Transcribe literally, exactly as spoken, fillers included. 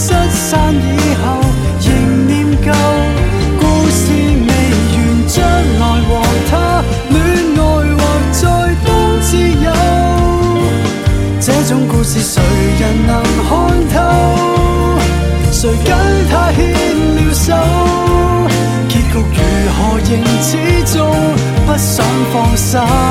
失散以後仍念舊，故事未完，將來和他戀愛或再當摯友，這種故事誰人能看透？誰跟他牽了手，結局如何仍始終不想放手。